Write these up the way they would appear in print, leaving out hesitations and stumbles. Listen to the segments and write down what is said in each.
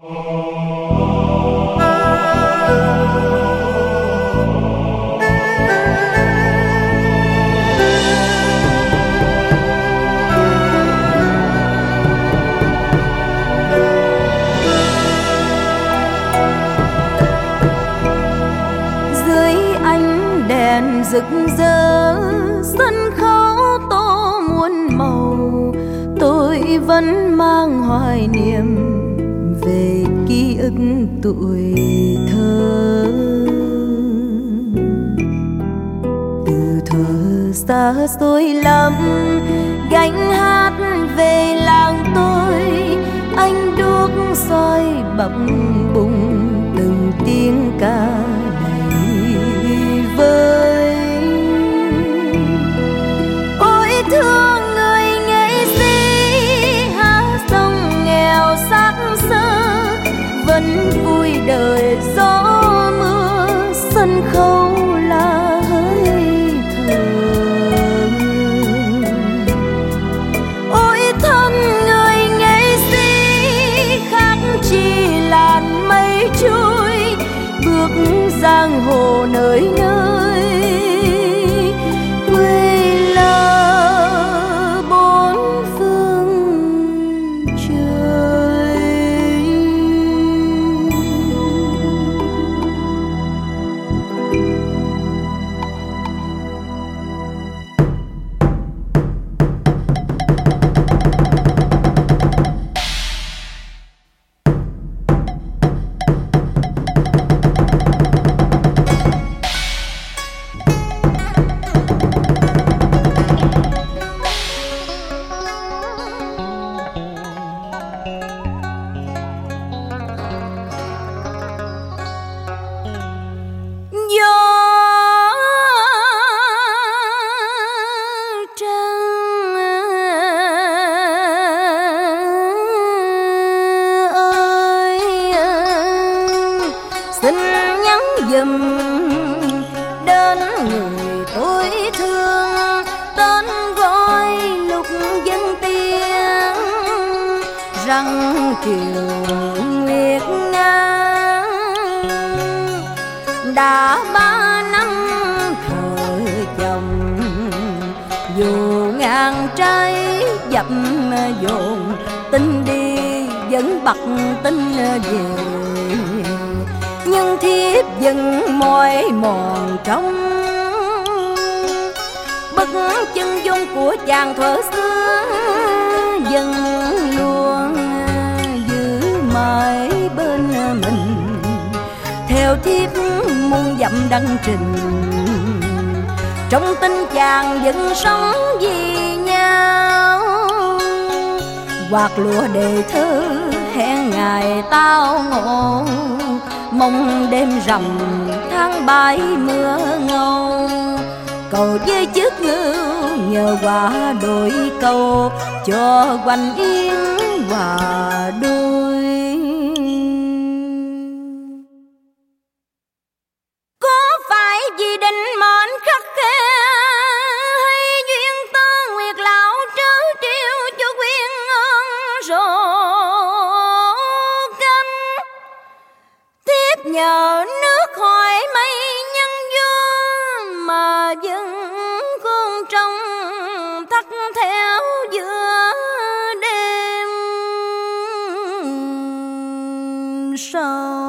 Rực rỡ sân khấu tô muôn màu, tôi vẫn mang hoài niệm về ký ức tuổi thơ. Từ thuở xa xôi lắm gánh hát về làng tôi, anh đuốc soi bập bùng từng tiếng ca đầy vơi. Thương người nghệ sĩ hát sông nghèo xác xơ, vẫn vui đời gió mưa, sân khấu là hơi thở. Ôi thân người nghệ sĩ khác chỉ làn mây trôi, bước giang hồ nơi nơi quê làng. Đến người tôi thương, tên gọi lục dân tiếng răng kiều nguyệt nga. Đã 3 năm thờ chồng, dù ngàn trái dập dồn, tin đi vẫn bặt tin về, nhưng thiếp vẫn mỏi mòn trong bức chân dung của chàng thuở xưa, vẫn luôn giữ mãi bên mình. Theo thiếp muôn dặm đăng trình, trong tình chàng vẫn sống vì nhau. Quạt lụa đề thơ hẹn ngày tao ngộ, mong đêm rằm tháng 7 mưa ngâu. Cầu với chiếc ngưu nhờ quả đôi câu, cho quanh yên hòa đôi. Có phải vì định mệnh khắc khe, hay duyên tơ nguyệt lão trớ trêu cho quyên ơn rồi canh? Tiếp nhờ nước hỏi mây nhân vô, mà vẫn khôn trong thắt theo giữa đêm sâu.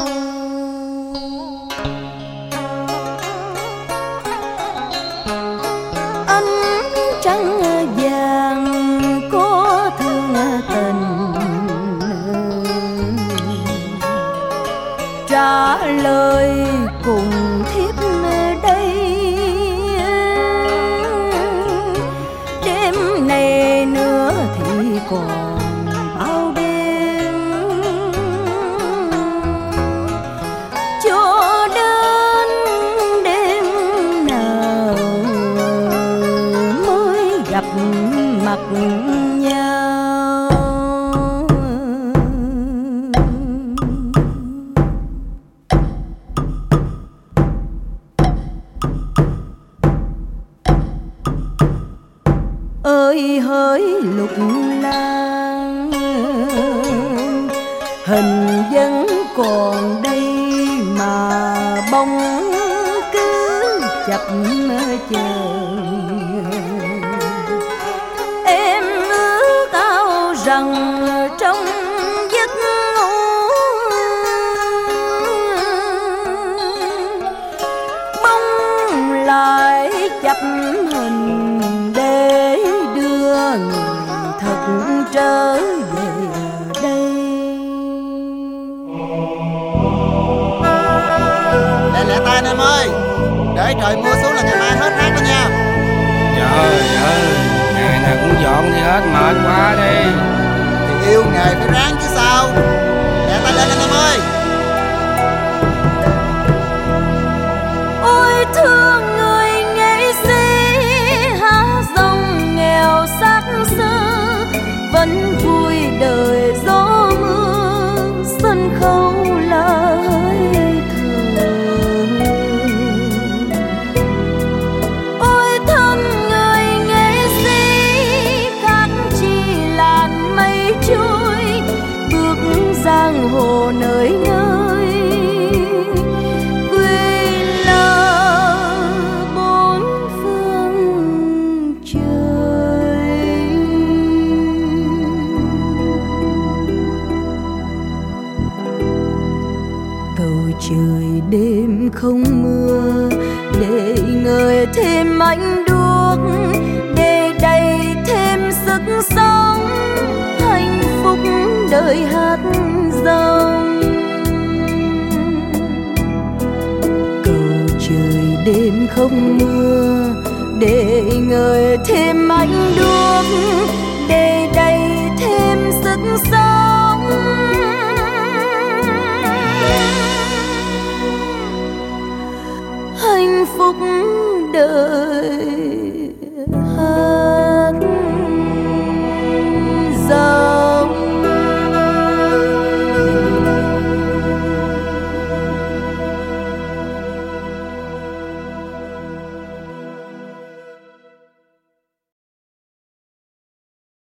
Ánh trăng vàng có thương tình, trả lời cùng thiếp đây. Đêm này nữa thì còn bao đêm, cho đến đêm nào mới gặp mặt nhau. vẫn còn đây mà bóng cứ chập chờn. Em ước ao rằng trong giấc ngủ bóng lại chập hình để đưa người thật trở về đây. Lẹ tay anh em ơi, để trời mưa xuống là ngày mai hết hát đó nha. Trời ơi, ngày nào cũng dọn đi hết, mệt quá đi. Thì yêu nghề phải ráng chứ sao. Lẹ tay lên anh em ơi. Ôi thương người nghệ sĩ hát dòng nghèo xác xơ, vẫn vui đời gió mưa, sân khấu là hơi thở. Ôi thân người nghệ sĩ khác chỉ làn mây trôi, bước giang hồ nơi nơi quê là bốn phương trời. Bầu trời đêm không mưa để ngời thêm ánh đuốc, để đầy thêm sức sống, hạnh phúc đời hát dòng. Cầu trời đêm không mưa để ngời thêm ánh đuốc, để đầy thêm sức sống, hạnh phúc đời